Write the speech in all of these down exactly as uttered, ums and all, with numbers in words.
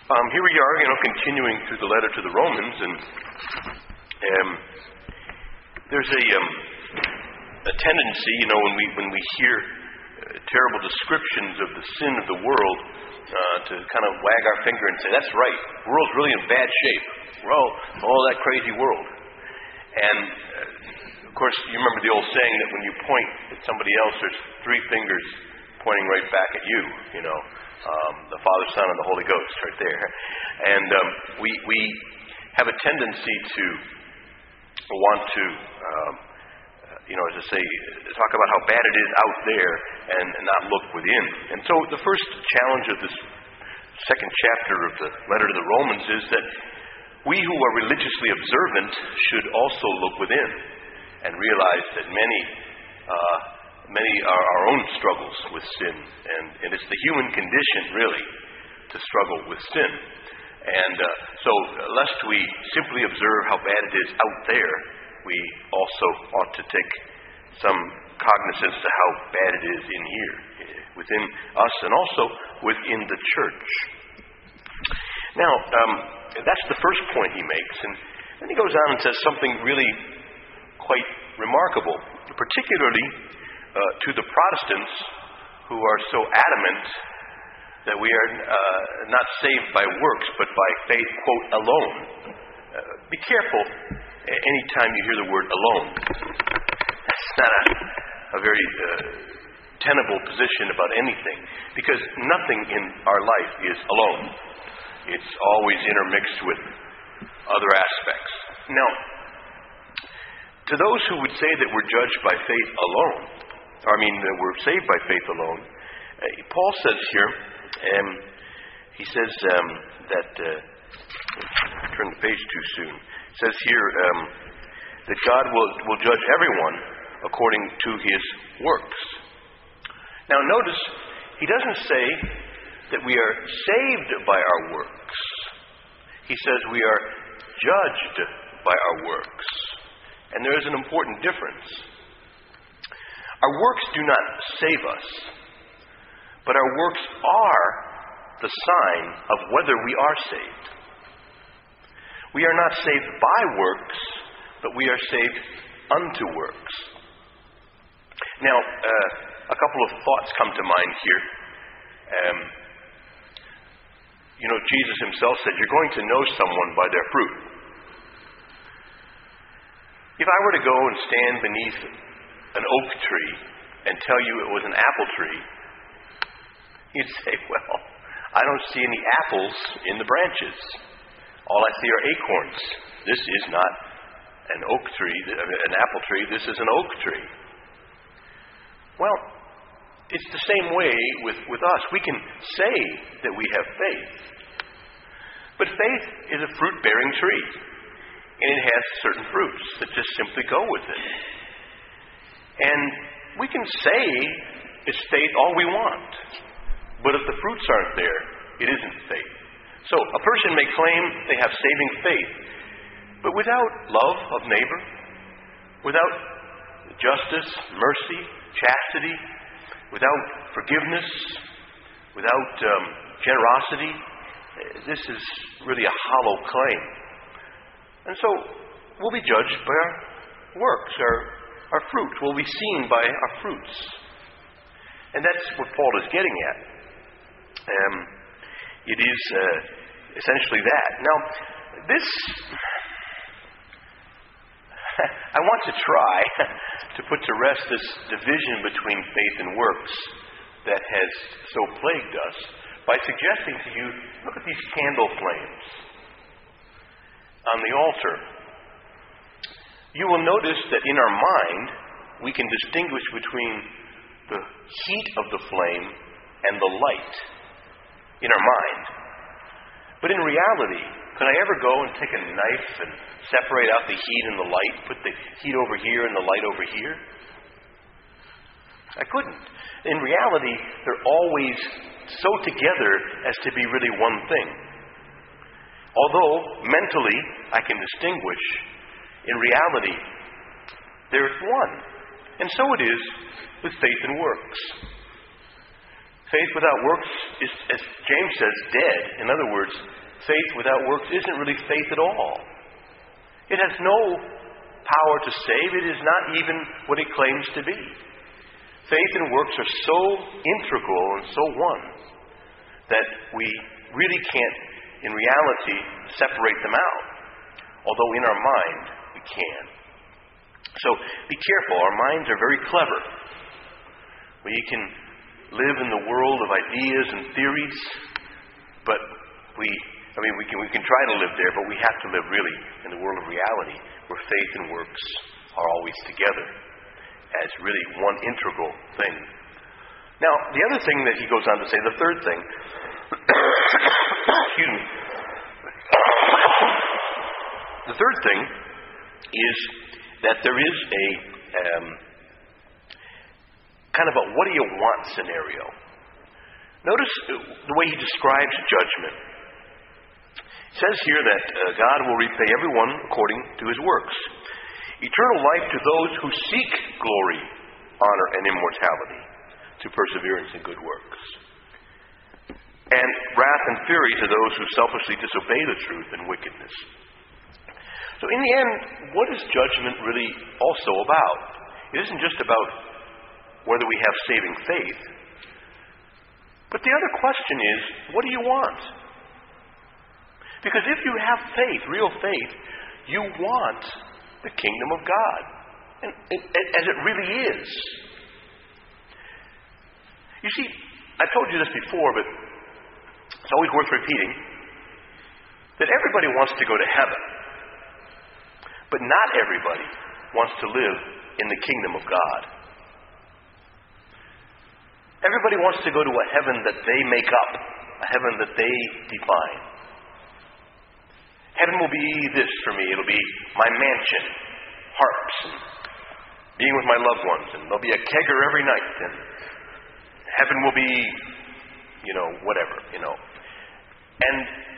Um, here we are, you know, continuing through the letter to the Romans, and um, there's a, um, a tendency, you know, when we when we hear uh, terrible descriptions of the sin of the world, uh, to kind of wag our finger and say, "That's right, the world's really in bad shape. We're all, all that crazy world." And uh, of course, you remember the old saying that when you point at somebody else, there's three fingers pointing right back at you. You know. Um, the Father, Son, and the Holy Ghost, right there. And um, we we have a tendency to want to, um, you know, as I say, talk about how bad it is out there and, and not look within. And so the first challenge of this second chapter of the letter to the Romans is that we who are religiously observant should also look within and realize that many uh, Many are our own struggles with sin, and, and it's the human condition, really, to struggle with sin. And uh, so, lest we simply observe how bad it is out there, we also ought to take some cognizance to how bad it is in here, within us, and also within the church. Now, um, that's the first point he makes, and then he goes on and says something really quite remarkable, particularly Uh, to the Protestants who are so adamant that we are uh, not saved by works but by faith, quote, alone. Uh, be careful any time you hear the word alone. That's not a, a very uh, tenable position about anything, because nothing in our life is alone. It's always intermixed with other aspects. Now, to those who would say that we're judged by faith alone, I mean, uh, we're saved by faith alone. Uh, Paul says here, um, he says um, that, uh, I turned the page too soon. It says here um, that God will, will judge everyone according to his works. Now notice, he doesn't say that we are saved by our works. He says we are judged by our works. And there is an important difference. Our works do not save us, but our works are the sign of whether we are saved. We are not saved by works, but we are saved unto works. Now, uh, a couple of thoughts come to mind here. Um, you know, Jesus himself said, "You're going to know someone by their fruit." If I were to go and stand beneath an oak tree and tell you it was an apple tree, you'd say, "Well, I don't see any apples in the branches. All I see are acorns. This is not an oak tree, an apple tree. This is an oak tree." Well, it's the same way with, with us. We can say that we have faith, but faith is a fruit-bearing tree, and it has certain fruits that just simply go with it. And we can say it's faith all we want, but if the fruits aren't there, it isn't faith. So a person may claim they have saving faith, but without love of neighbor, without justice, mercy, chastity, without forgiveness, without um, generosity, this is really a hollow claim. And so we'll be judged by our works, our Our fruit will be seen by our fruits. And that's what Paul is getting at. Um, it is uh, essentially that. Now, this, I want to try to put to rest this division between faith and works that has so plagued us by suggesting to you, look at these candle flames on the altar. You will notice that in our mind, we can distinguish between the heat of the flame and the light in our mind. But in reality, could I ever go and take a knife and separate out the heat and the light, put the heat over here and the light over here? I couldn't. In reality, they're always so together as to be really one thing. Although, mentally, I can distinguish, in reality, there's one. And so it is with faith and works. Faith without works is, as James says, dead. In other words, faith without works isn't really faith at all. It has no power to save. It is not even what it claims to be. Faith and works are so integral and so one that we really can't, in reality, separate them out. Although in our mind, we can. So be careful. Our minds are very clever. We can live in the world of ideas and theories, but we, I mean, we can, we can try to live there, but we have to live really in the world of reality, where faith and works are always together as really one integral thing. Now, the other thing that he goes on to say, the third thing, excuse me, the third thing is that there is a um, kind of a what do you want scenario. Notice the way he describes judgment. It says here that uh, God will repay everyone according to his works. Eternal life to those who seek glory, honor, and immortality, to perseverance and good works. And wrath and fury to those who selfishly disobey the truth and wickedness. So in the end, what is judgment really also about? It isn't just about whether we have saving faith. But the other question is, what do you want? Because if you have faith, real faith, you want the kingdom of God. And, and, as it really is. You see, I told you this before, but it's always worth repeating, that everybody wants to go to heaven. But not everybody wants to live in the kingdom of God. Everybody wants to go to a heaven that they make up, a heaven that they define. Heaven will be this for me. It'll be my mansion, harps, and being with my loved ones, and there'll be a kegger every night, and heaven will be, you know, whatever, you know. And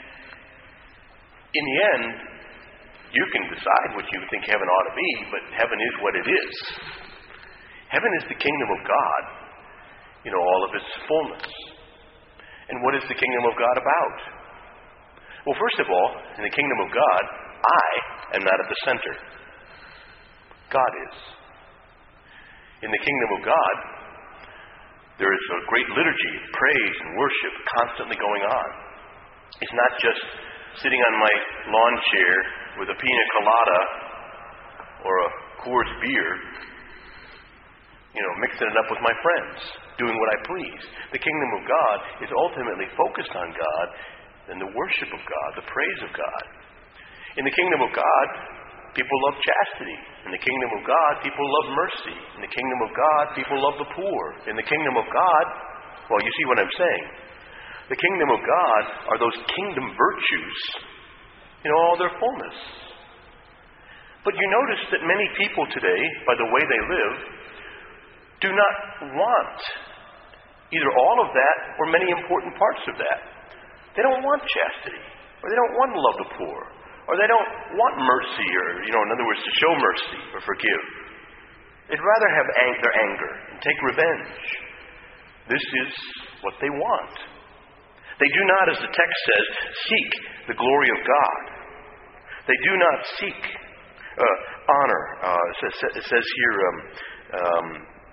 in the end, you can decide what you think heaven ought to be, but heaven is what it is. Heaven is the kingdom of God, you know, all of its fullness. And what is the kingdom of God about? Well, first of all, in the kingdom of God, I am not at the center. God is. In the kingdom of God, there is a great liturgy of praise and worship constantly going on. It's not just sitting on my lawn chair with a pina colada or a Coors beer, you know, mixing it up with my friends, doing what I please. The kingdom of God is ultimately focused on God and the worship of God, the praise of God. In the kingdom of God, people love chastity. In the kingdom of God, people love mercy. In the kingdom of God, people love the poor. In the kingdom of God, well, you see what I'm saying. The kingdom of God are those kingdom virtues in all their fullness. But you notice that many people today, by the way they live, do not want either all of that or many important parts of that. They don't want chastity, or they don't want to love the poor, or they don't want mercy, or, you know, in other words, to show mercy or forgive. They'd rather have ang- their anger and take revenge. This is what they want. They do not, as the text says, seek the glory of God. They do not seek uh, honor. Uh, it, says, it says here um, um,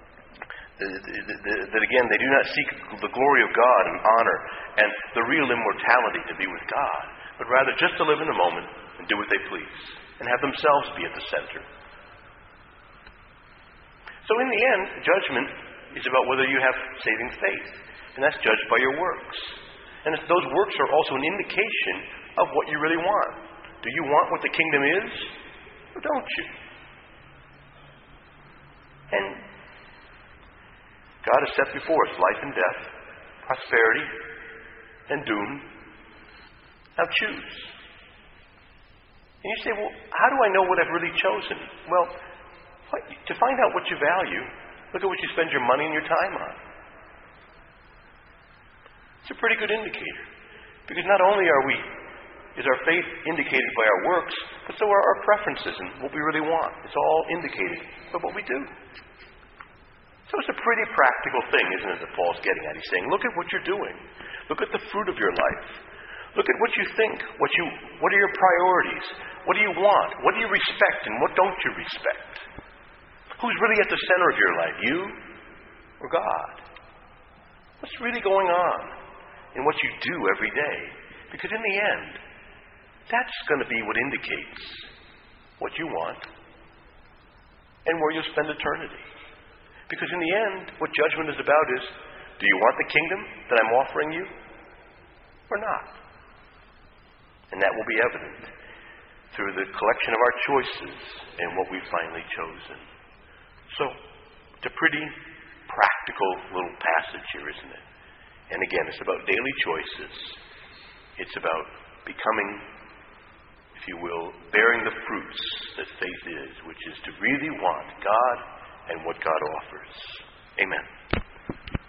that again, they do not seek the glory of God and honor and the real immortality to be with God, but rather just to live in the moment and do what they please and have themselves be at the center. So in the end, judgment is about whether you have saving faith, and that's judged by your works. And those works are also an indication of what you really want. Do you want what the kingdom is, or don't you? And God has set before us life and death, prosperity and doom. Now choose. And you say, well, how do I know what I've really chosen? Well, what, to find out what you value, look at what you spend your money and your time on. It's a pretty good indicator. Because not only are we, is our faith indicated by our works, but so are our preferences and what we really want. It's all indicated by what we do. So it's a pretty practical thing, isn't it, that Paul's getting at? He's saying, look at what you're doing. Look at the fruit of your life. Look at what you think. What you, what are your priorities? What do you want? What do you respect and what don't you respect? Who's really at the center of your life? You or God? What's really going on in what you do every day? Because in the end, that's going to be what indicates what you want and where you'll spend eternity. Because in the end, what judgment is about is, do you want the kingdom that I'm offering you or not? And that will be evident through the collection of our choices and what we've finally chosen. So, it's a pretty practical little passage here, isn't it? And again, it's about daily choices. It's about becoming, if you will, bearing the fruits that faith is, which is to really want God and what God offers. Amen.